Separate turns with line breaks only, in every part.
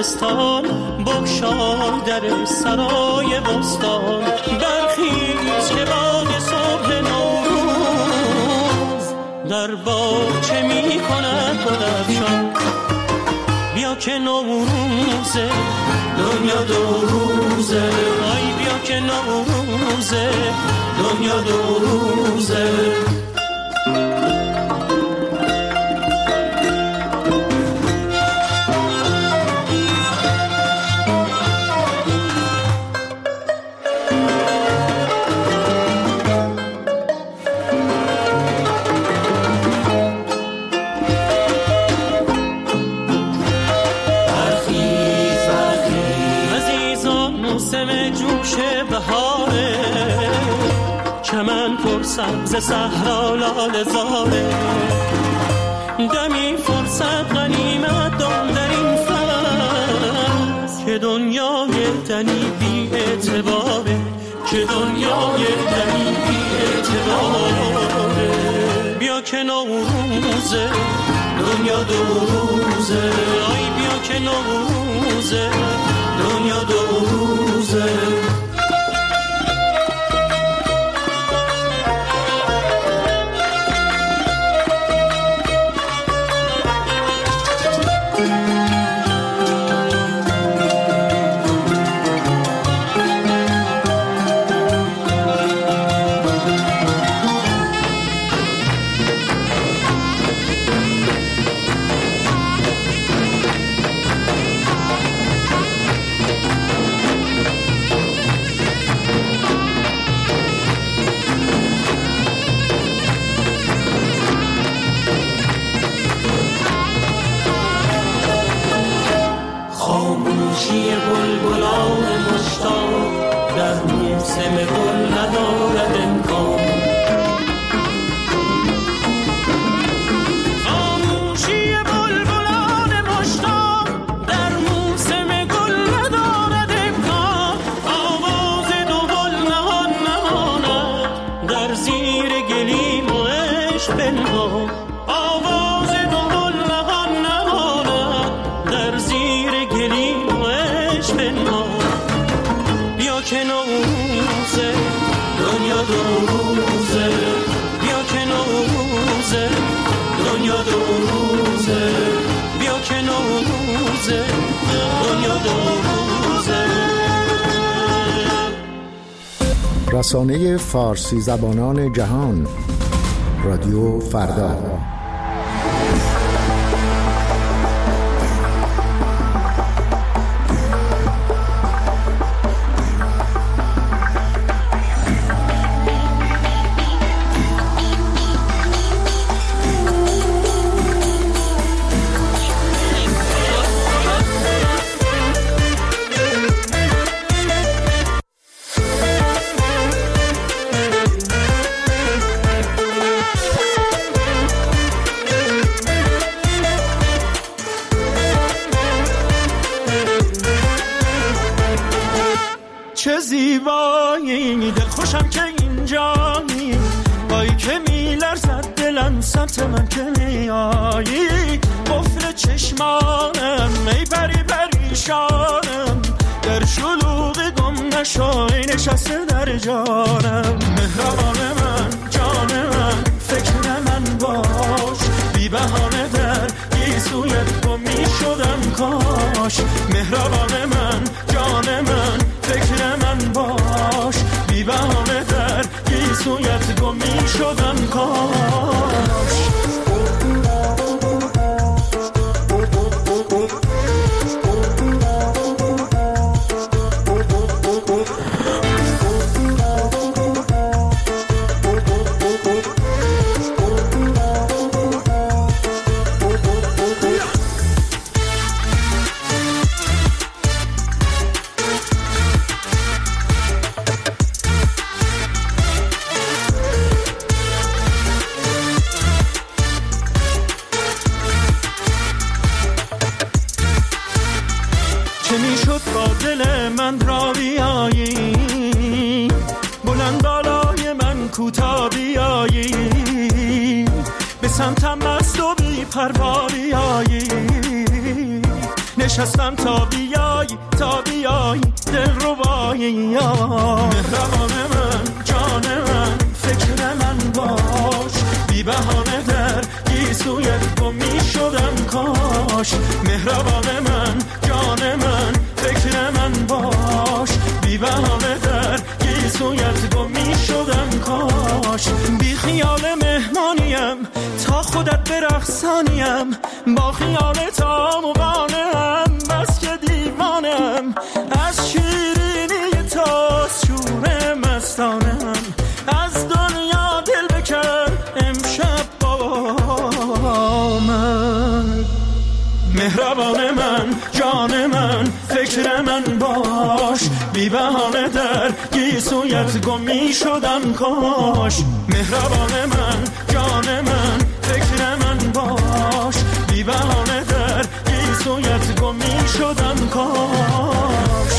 زمستان بگشای در سرای بستان. برخیز که باد صبح نوروز در باغچه می کند گلفشان. بیا که نوروزه دنیا دو روزه، آی بیا که نوروزه دنیا دو روزه. سبز صحرا لاله زاره، دمی فرصت غنیمت دان در این فصل که دنیای دنی بی اعتباره، که دنیای دنی بی اعتباره. بیا که نوروزه دنیا دو روزه، آی بیا که نوروزه دنیا دو روزه.
رسانه فارسی زبانان جهان، رادیو فردا.
چه زیبایی دل خوشم که اینجایی، بایی که میلرزد دلم سمت من که میایی. قفل چشمانم ای پری پریشانم، در شلوغ گم نشای نشسته در جانم. مهربان من جان من فکر من باش، بی بهانه در گیسویت گم میشدم کاش. مهربان من جان من فکر من باش، بی بهانه در گیسویت گم میشدم کاش. نشستم تا بیایی دل ربایی. مهربان من جان من فکر من باش، بی بهانه در گیسویت گم می شدم کاش. مهربان من جان من فکر من باش، بی بهانه در گیسویت گم می شدم کاش. بی خیال مهمانیم تا خودت برقصانیم، با خیال تا مقانم بس که دیوانم. از شیرینی تا شور مستانم، از دنیا دل بکن امشب با من. مهربان من جان من فکر من باش، بی بهانه در گیسویت گم می شدم کاش. مهربان من جان من فکر من باش، بی بهانه در گیسویت گم می شدم کاش.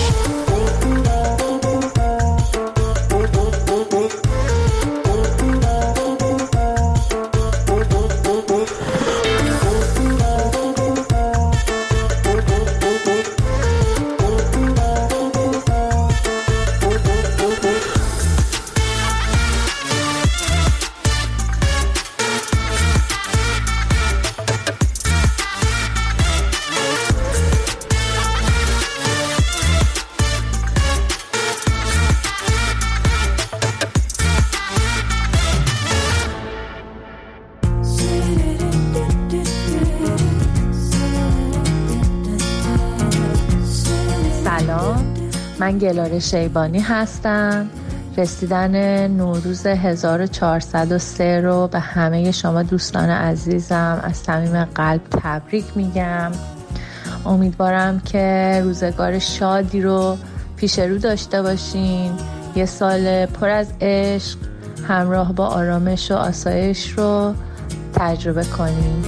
من گلاره شیبانی هستم. رسیدن نوروز 1403 رو به همه شما دوستان عزیزم از صمیم قلب تبریک میگم. امیدوارم که روزگار شادی رو پیش رو داشته باشین، یه سال پر از عشق همراه با آرامش و آسایش رو تجربه کنین.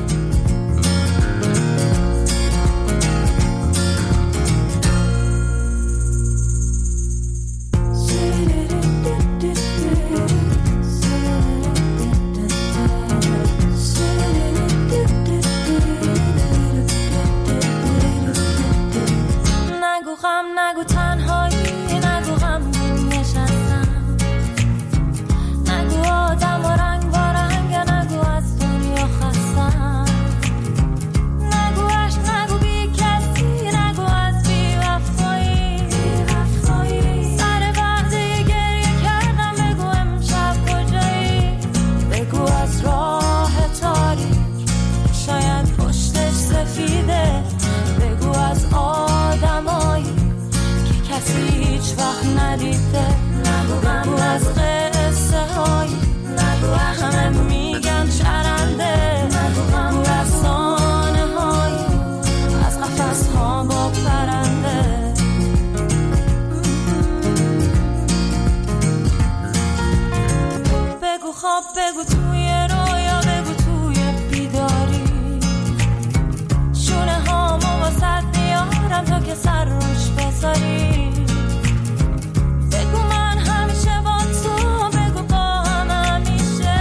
بگو توی رویا، بگو توی بیداری، شونه هامو واسد میارم تا که سر روش بذاری. بگو من همیشه با تو، بگو با هم همیشه.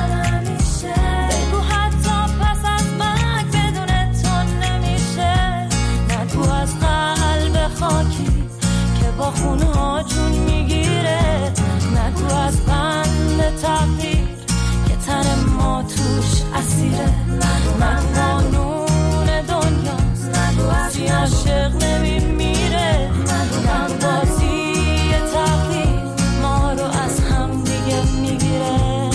بگو حتی پس از مرگ بدون تو نمیشه. نگو از قلب خاکی که با خونها جون میگیره. نگو از بند تقدیر که تن ما توش اسیره. من قانون دنیاست، کسی عاشق نمیمیره. من بازی تقدیر ما رو از هم دیگه میگیره.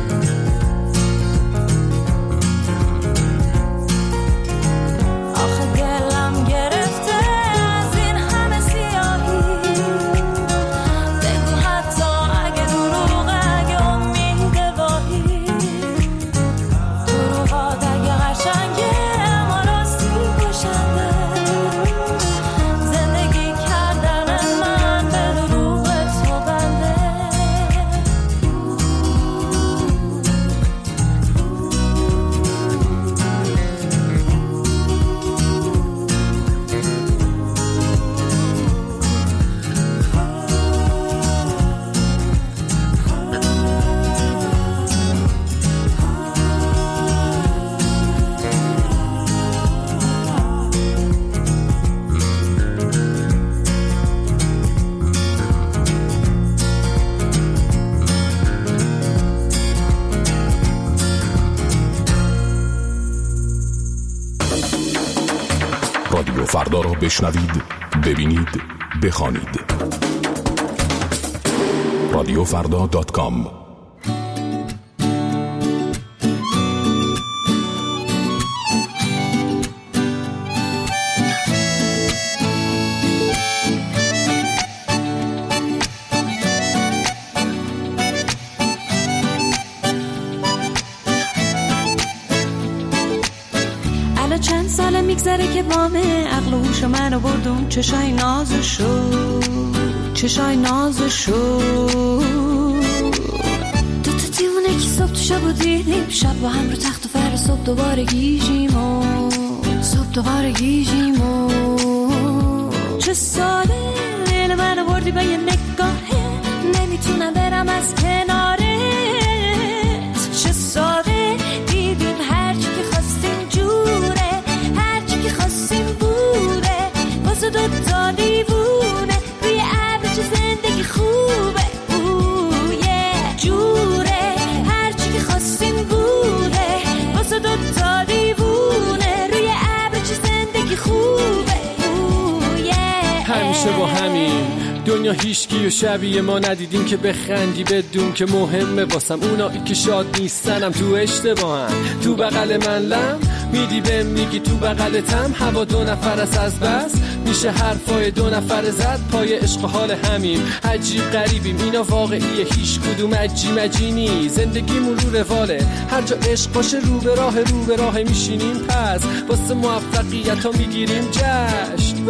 آخه دلم گرفته از این همه سیاهی. بگو حتی اگه دروغ، اگه امید واهی، دروغ
فردا را بشنوید، ببینید، بخوانید. رادیوفردا.com.
چند سال میگذره که بامه عقل و هوش منو بردون چشای نازشو دو تا دیوونه که صبح تو شب و دیدیم شب با هم رو تخت و فر صبح دوباره گیجیم چه ساله دل منو بردی به یه نگاهه نمیتونم برم از کنارت چه ساده دیدیم هرچی که خواستیم جوره هرچی که خواستیم بوده واسه دوتا دیوونه روی ابر چه زندگی خوبه جوره هرچی که خواستیم بوده واسه دوتا دیوونه روی ابر چه زندگی خوبه
همیشه با همین دنیا هیچکی و شبیه ما ندیدیم که بخندی بدون که مهمه واسم اونایی که شاد نیستنم تو اشتباهن تو بغل من لم میدی بهم میگی تو بغلتم هوا دو نفر از بس میشه حرفای دو نفر زد پای عشق حال همیم عجیب غریبیم اینا واقعیه هیچ کدوم عجیمجینی زندگیمون رو رواله هر جا عشق باشه رو به راه میشینیم پس واسه موفقیت ها میگیریم جشن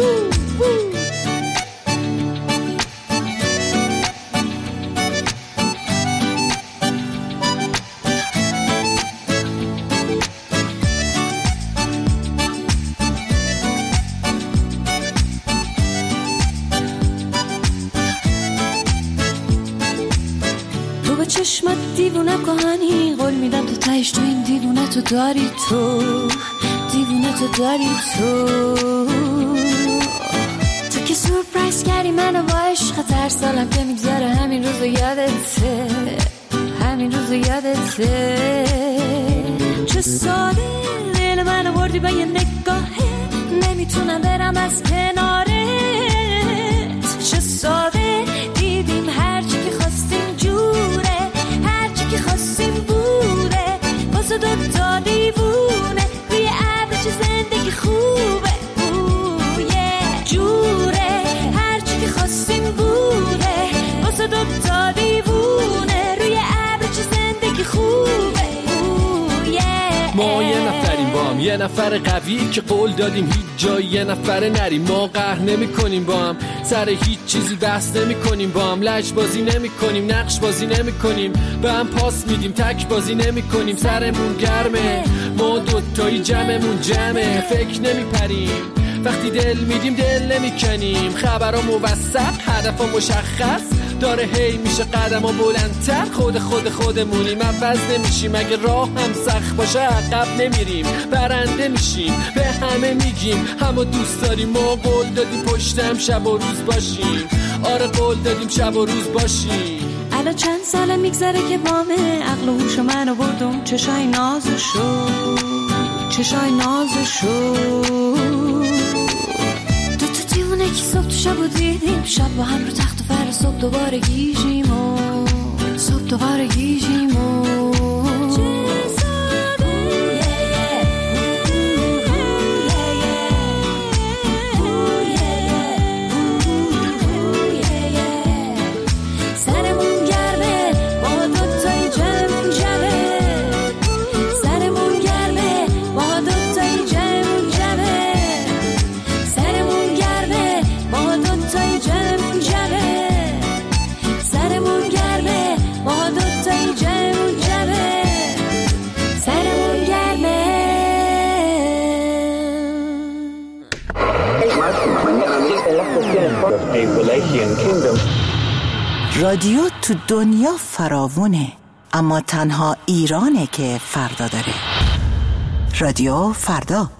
چشمت دیوونه کهانی قول میدم تو تهش تو این دیوونه تو داری تو که سورپرایز کردی منو با عشق هر سالم که میگذره همین روزو یادته چه ساده دل منو بردی به یه نگاهه نمیتونم برم از کنارت چه ساده دیدیم هرچی که خواستیم جوره هرچی که خواستیم بوده واسه دوتا دیوونه روی ابر چه زندگی خوبه جوره هرچی که خواستیم بوده واسه دوتا دیوونه روی ابر چه زندگی خوبه
ما یه نفریم با هم یه نفر قوی که قول دادیم هیچ جایی یه نفر نریم ما قهر نمی کنیم با هم سر هیچ چیزی بحث نمی کنیم با هم لج بازی نمی کنیم نقش بازی نمی کنیم به هم پاس میدیم تک بازی نمی کنیم سرمون گرمه ما دوتایی جمعمون جمعه فکر نمی پریم وقتی دل میدیم دل نمی کنیم خبرها موثق هدفها مشخص داره هی میشه قدم ها بلندتر خودمونیم عوض نمیشیم اگه راه هم سخت باشه عقب نمیریم برنده میشیم به همه میگیم همه دوست داریم ما قول دادیم پشتم شب و روز باشیم آره قول دادیم شب و روز باشیم
الان چند ساله میگذره که بامه عقل و هوش منو بردم چشای نازشو دو تا دیوونه که صبح تو شب و دیدیم شب با هم رو تخت و فر صبح دوباره گیجیم
رادیو تو دنیا فراوونه اما تنها ایرانه که فردا داره. رادیو فردا.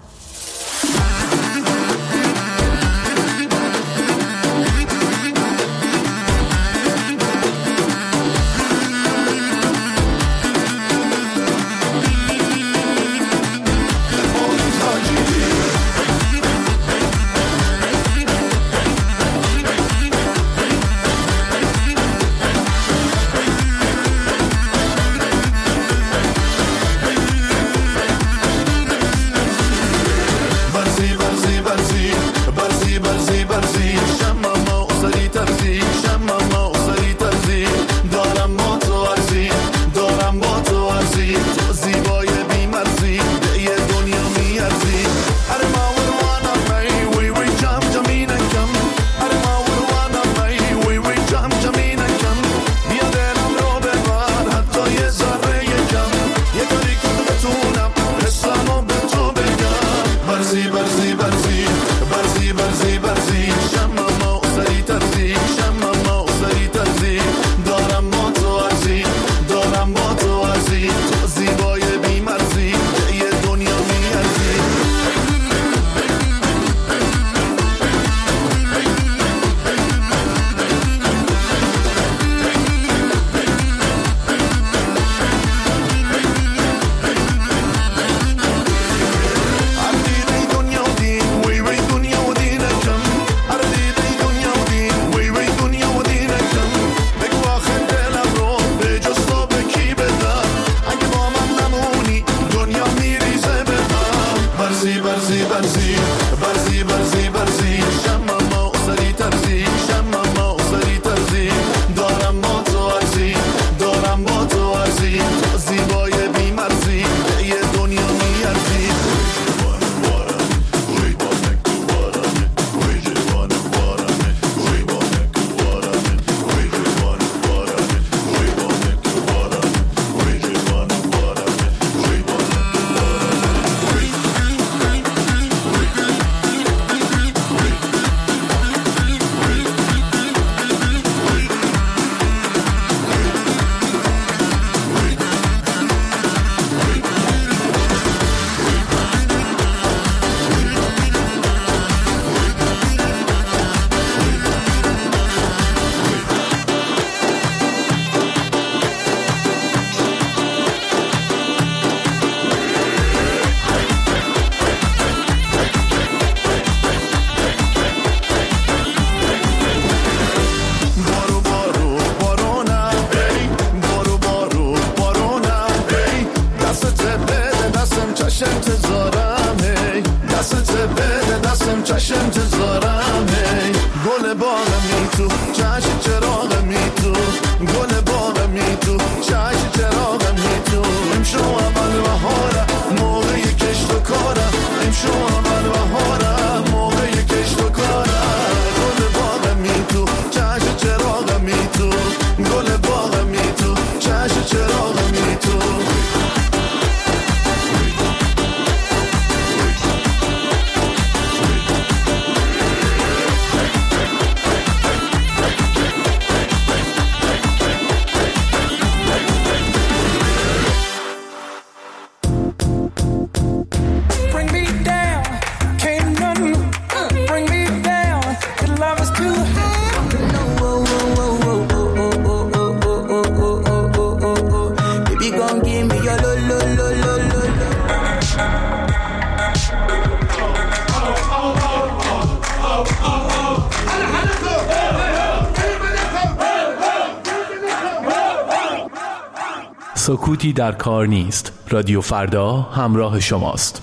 سکوتی در کار نیست. رادیو فردا همراه شماست.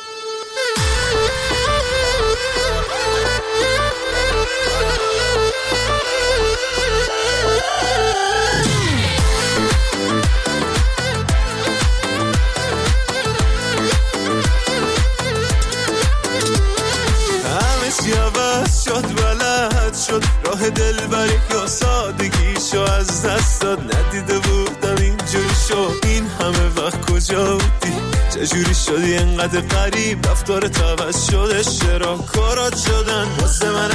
شد راه دلبری یا سادگیشو از دست داد، ندیده بودم اینجوری شد. این همه وقت کجا بودی؟ چجوری شدی انقدر غریب؟ رفتارت عوض شده، چرا کارات شدن واسه من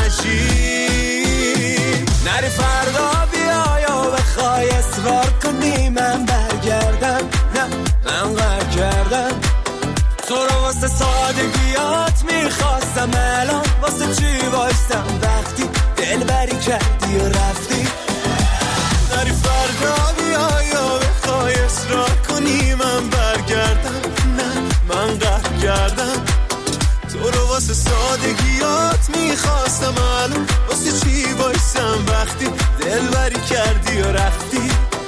عجیب؟ نری فردا بیا یا بخوای اصرار کنی من برگردم، نه من قهر کردم تو رو واسه سادگیات میخواستم، الان واسه چی وایستم وقتی دلبری کردی و رفتی؟ نری فردا بیا یا بخوای اصرار کنی من برگردم، نه من قهر کردم تو رو واسه سادگیات میخواستم، الان واسه چی وایستم وقتی دلبری کردی و رفتی؟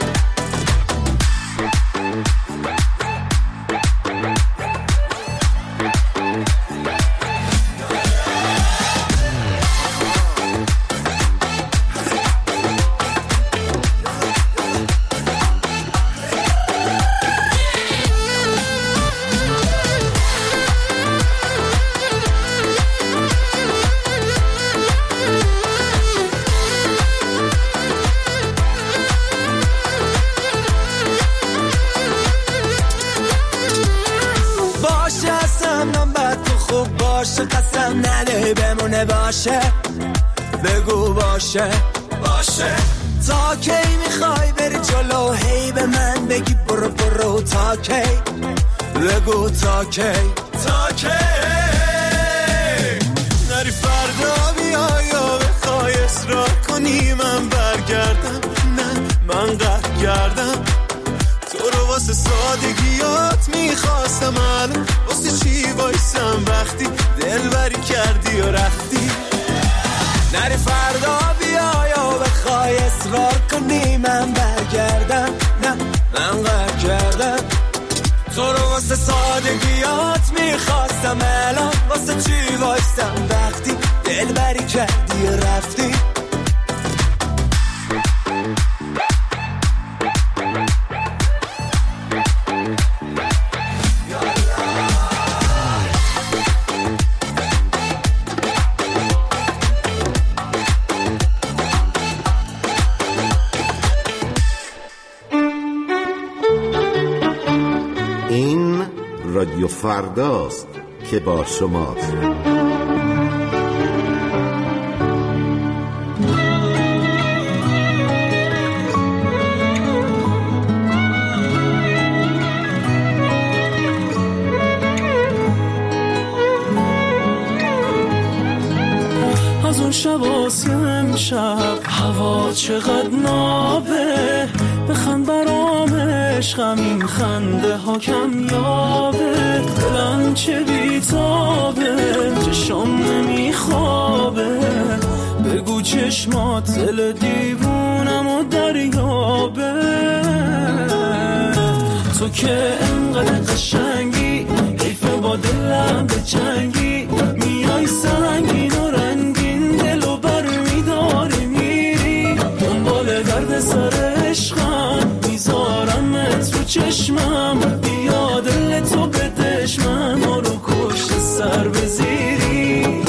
قسم نده بمونه باشه، بگو باشه باشه. تا کی میخوای بری جلو هی به من بگی برو برو؟ تا کی بگو تا کی تا کی؟ نری فردا بیا یا بخوای اصرار کنی من برگردم، نه من قهر کردم تو رو واسه سادگیات میخواستم، الان واسه چی وایسم وقتی دلبری کردی و رفتی؟ نری فردا بیا یا بخوای اصرار کنی من برگردم، نه من قهر کردم تو رو واسه سادگیات میخواستم، الان واسه چی وایسم وقتی دلبری کردی و رفتی؟
رادیو فرداست که با شماست.
از اون شب واسه امشب هوا چقدر نابه، بخند برام عشقم این خنده ها کم یابه، دلم چه بیتابه چشم نمیخوابه، بگو چشمات دل دیوونم و دریابه، تو که انقدر قشنگی حیفه با دلم به جنگی، میای سنگین و رنگین دلو بر میداری میری، دنبال درد سر عشقم میذارمت رو چشمم، بیا دل تو بدش من رو کشت سر بزیری.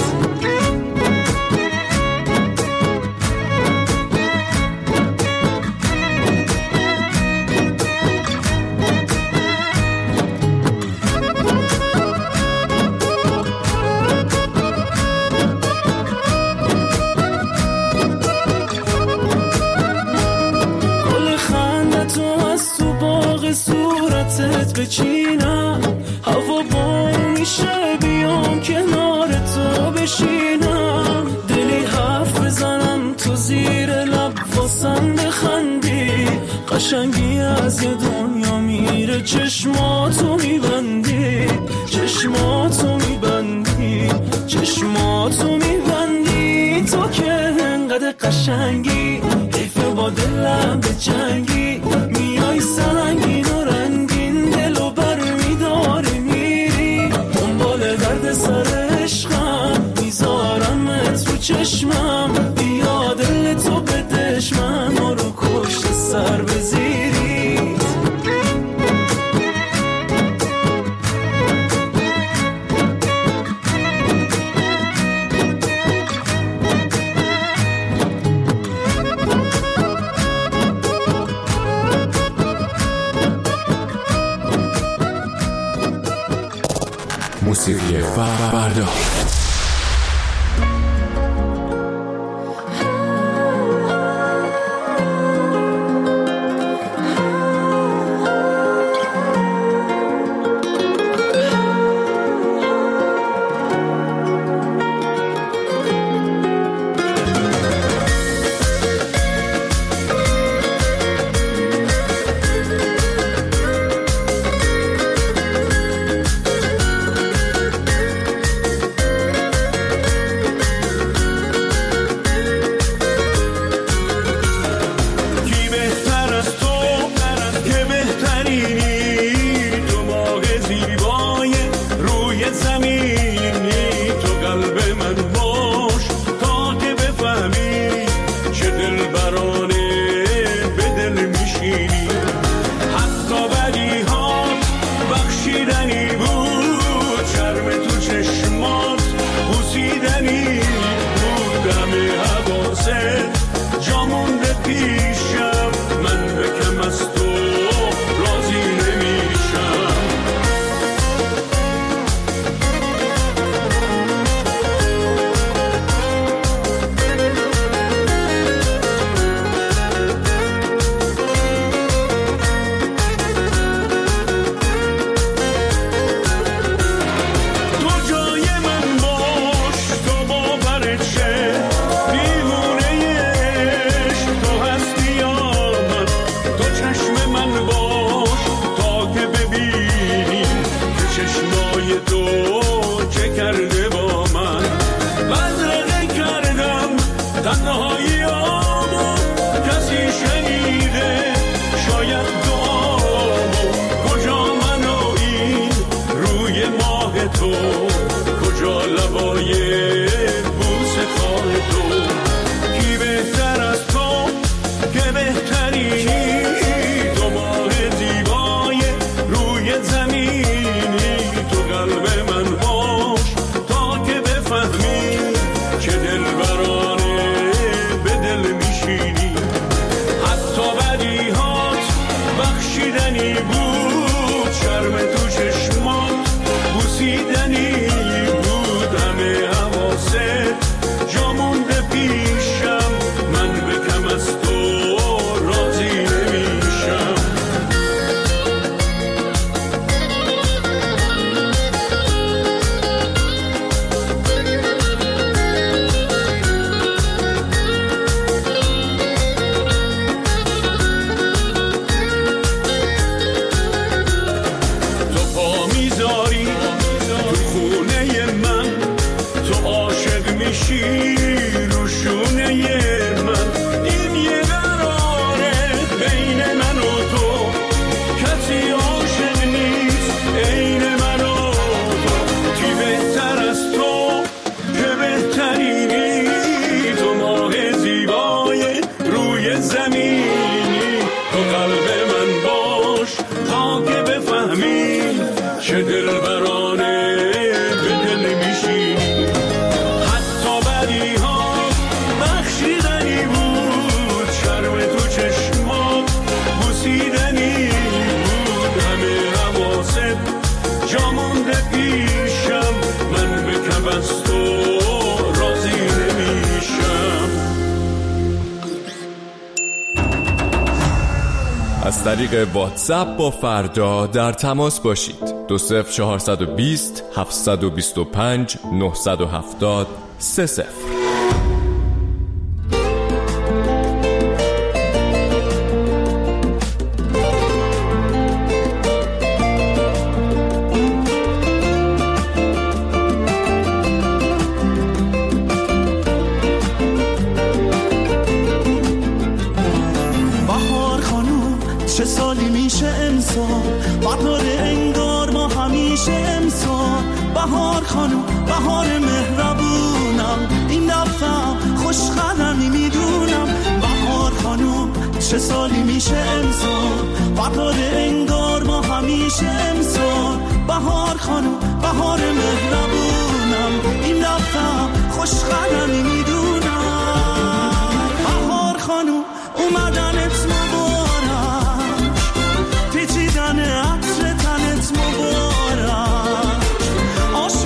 صورتت بچینم هوا بار میشه، بیام کنار تو بشینم، دلی حرف بزنم تو زیر لب واسم بخندی، قشنگی از یه دنیا میره چشماتو میبندی، چشماتو میبندی، چشماتو میبندی، تو که انقدر قشنگی حیفه با دلم به جنگی، میای سنگین و
موسیقی فردا.
از طریق واتساپ با فردا در تماس باشید. 20420 725 970 30.
چه سالی میشه امسال بهار انگار ما همیشه امسال بهار خانوم بهار مهربونم این دفعه خوشقدمی میدونم بهار خانوم چه سالی میشه امسال بهار انگار ما همیشه امسال بهار خانوم بهار مهربونم این دفعه خوشقدمی میدونم بهار خانوم اومدنت عطر تنت مبارک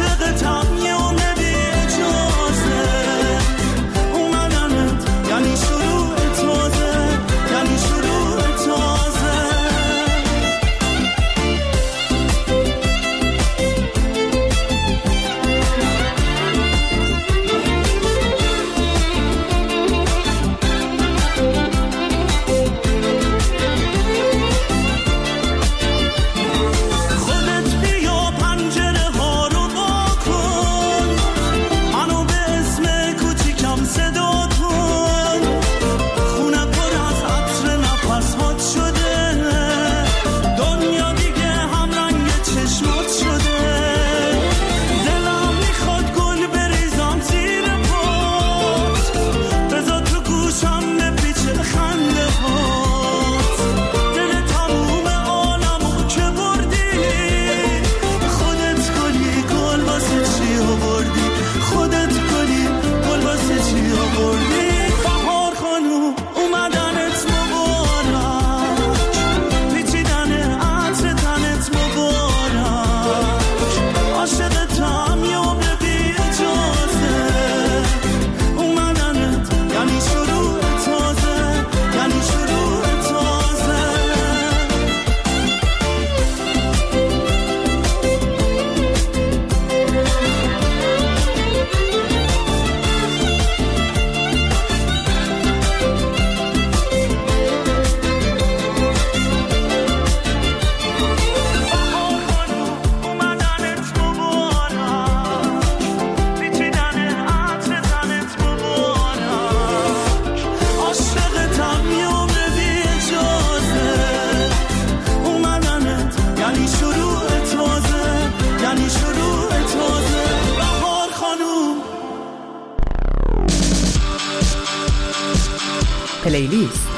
پلیلیست.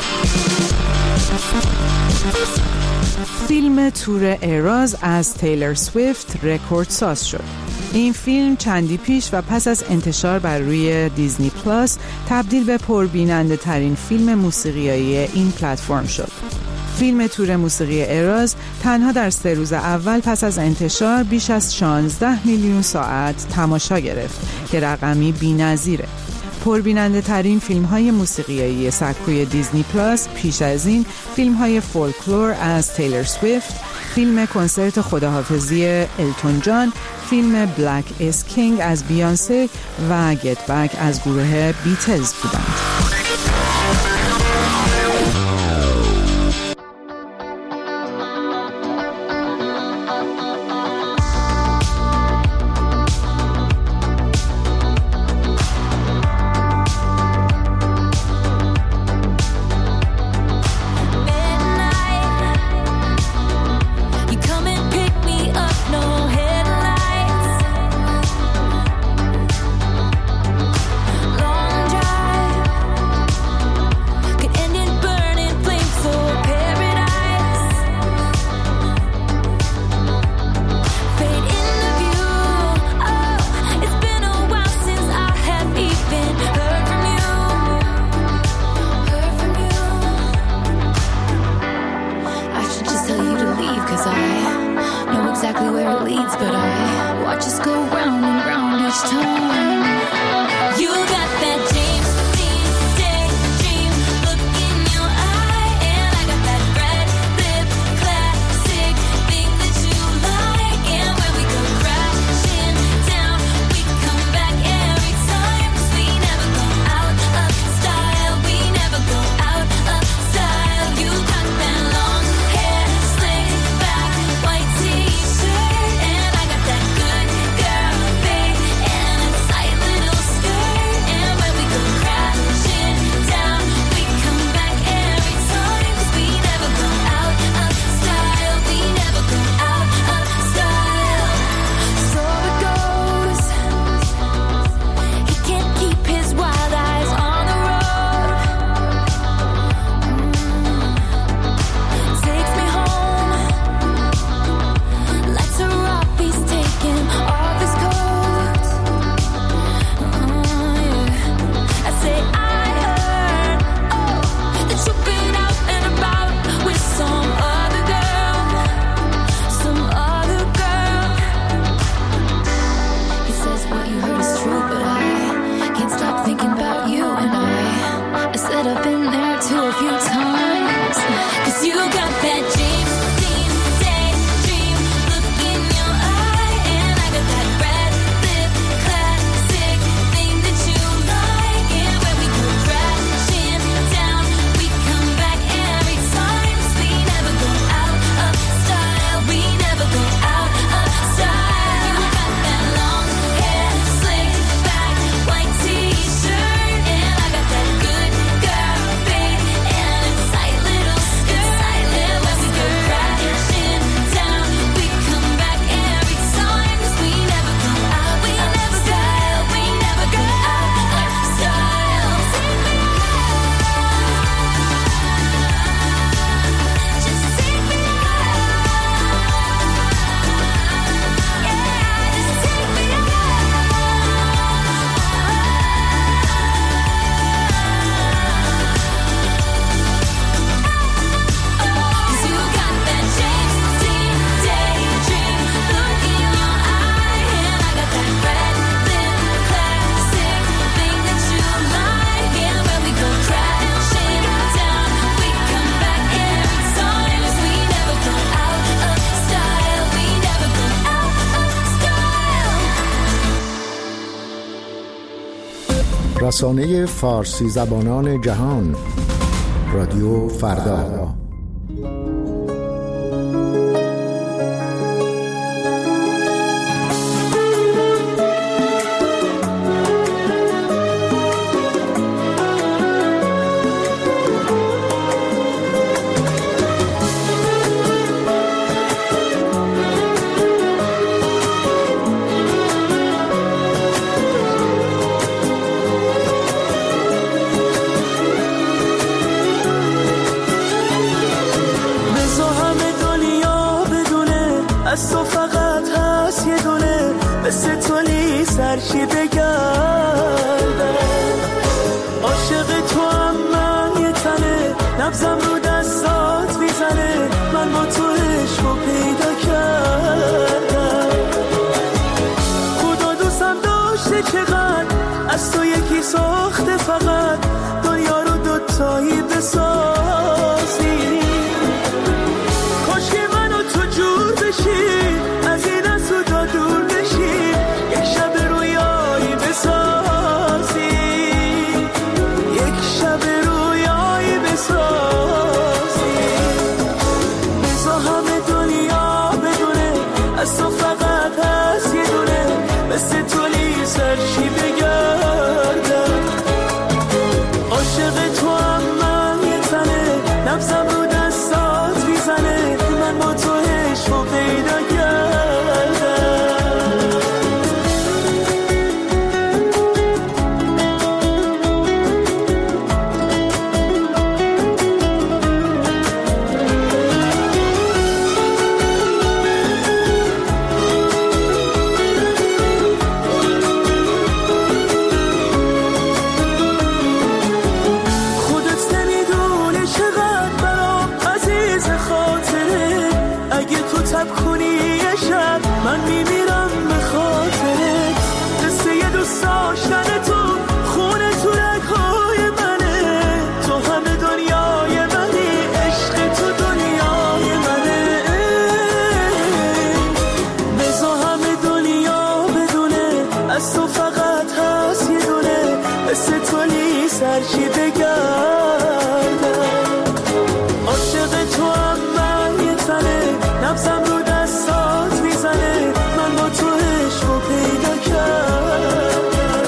فیلم تور اراز از تیلر سویفت رکورد ساز شد. این فیلم چندی پیش و پس از انتشار بر روی دیزنی پلاس تبدیل به پربیننده ترین فیلم موسیقیایی این پلتفرم شد. فیلم تور موسیقی اراز تنها در 3 روز اول پس از انتشار بیش از 16 میلیون ساعت تماشا گرفت که رقمی بی‌نظیره. پربیننده ترین فیلم های موسیقیایی سکوی دیزنی پلاس پیش از این فیلم های فولکلور از تیلر سویفت، فیلم کنسرت خداحافظی التون جان، فیلم بلک اس کینگ از بیانسه و گت بک از گروه بیتلز بودند.
رسانه فارسی زبانان جهان، رادیو فردا.
من با تو عشقو پیدا کردم. خدا دوستم داشته چقدر از تو یکی ساخته، فقط دنیا رو دوتایی بسازی. کاش که من و تو جور بشیم، از این از تو تا دور بشیم، یک شب رویایی بسازی، یک شب رویایی بسازی. بزا همه دنیا بدونه از تو فقط هست یه دونه، مثل تولی سرچی بگردم. عاشق تو هم من یه تنه، نبزم رو دستات میزنه، من با تو عشقو پیدا کردم. من میمیرم به خاطرت، قصه یه دوست داشتن تو، خونه تو رگ‌های منه، تو همه دنیای منی، عشق تو دنیای منه. بزا همه دنیا بدونه از تو فقط هست یه دونه، مثل تولی سرچی بگردم. عاشق تو هم من یه تنه، نبزم رو دستات میزنه، من با تو عشقو پیدا کردم.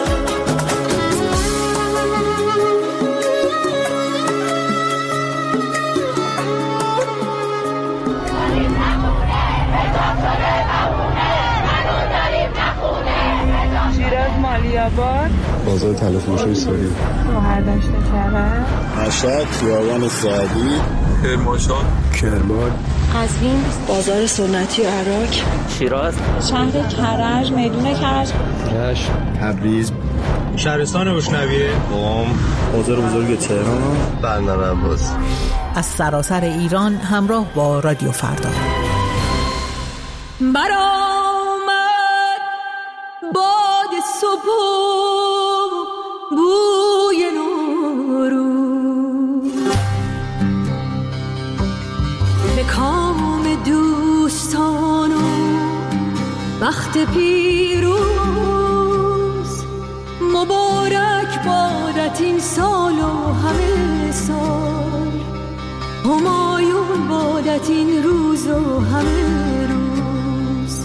شیراز مالیاباد،
بازار تلفروشی ساری،
شهردشت کرد،
مشهد، خیابان سعدی،
کرمانشاه،
کرمان،
قزوین، بازار سنتی عراق،
شیراز،
شهر کرج، میدون کرج،
رشت، تبریز،
شهرستان گشنویه،
قم، بازار بزرگ تهران، بندر عباس.
از سراسر ایران همراه با رادیو فردا.
برآمد باد صبح بوی نوروز، به کام دوستان و بخت پیروز. مبارک بادت این سال و همه سال، همایون بادت این روز و همه روز.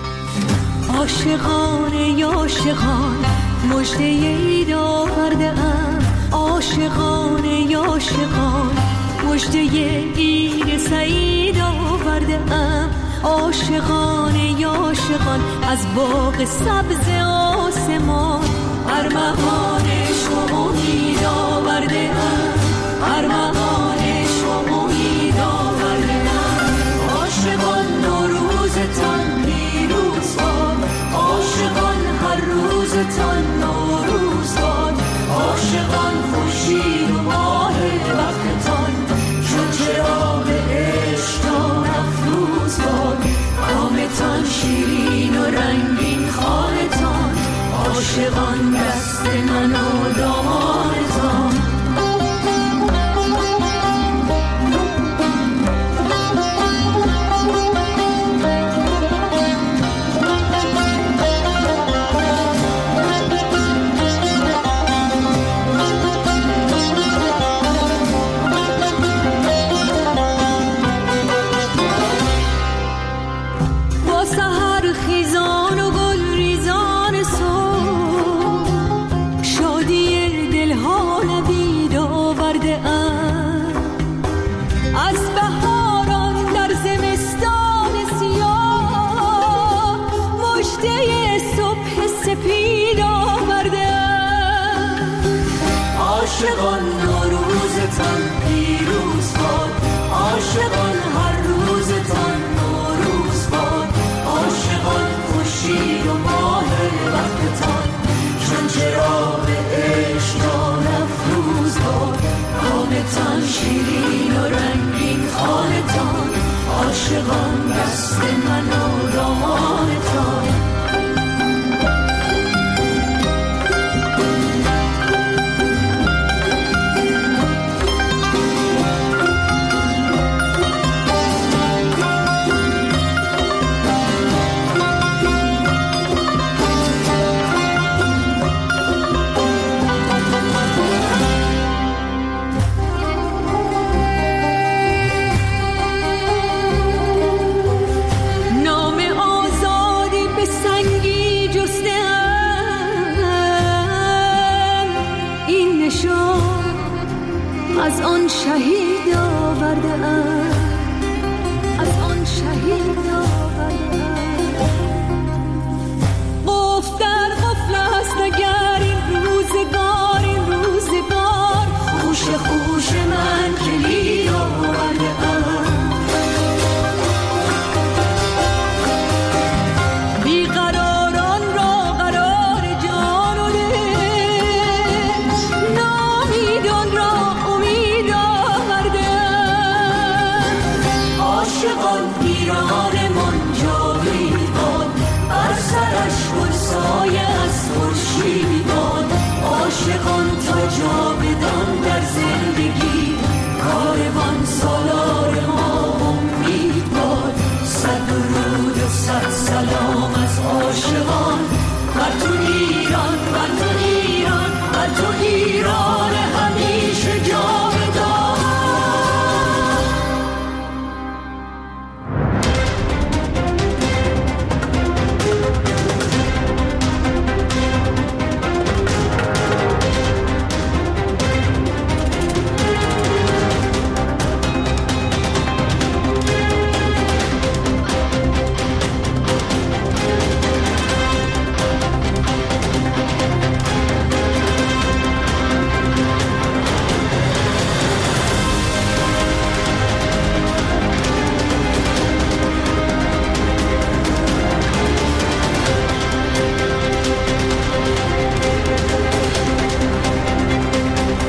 عاشقان عاشقان مژده عید آورده ام، عاشقان عاشقان مژده عید سعید آورده ام. عاشقان عاشقان از باغ سبز آسمان، ارمغان شما امید آورده ام، ارمغان شما امید آورده ام. عاشقان نوروزتان پیروز باد، عاشقان هر روزتان نوروز باد. عاشقان خورشید و ماه وقتتان، چون چراغ عشقتان افروز باد. کامتان شیرین و رنگین خانتان، عاشقان دست من و دامانتان. من و رامان تو. از آن شهید آورده‌ام، از آن شهید آورده‌ام. قفل در قفل است اگر این روزگار، این روزگار خوش خوش من کلید آورده‌ام. بیقراران را قرار جان و دل، نامیدان را ایرانمان جاوید باد، بر سرش گل سایه از خورشید باد. عاشقان تا جاودان در زندگی، کاروان سالار ما امید باد. صد درود و صد سلام از عاشقان، بر تو ایران، بر تو ایران، بر تو ایران همیشه جاودان.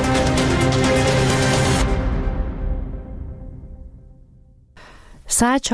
ساعت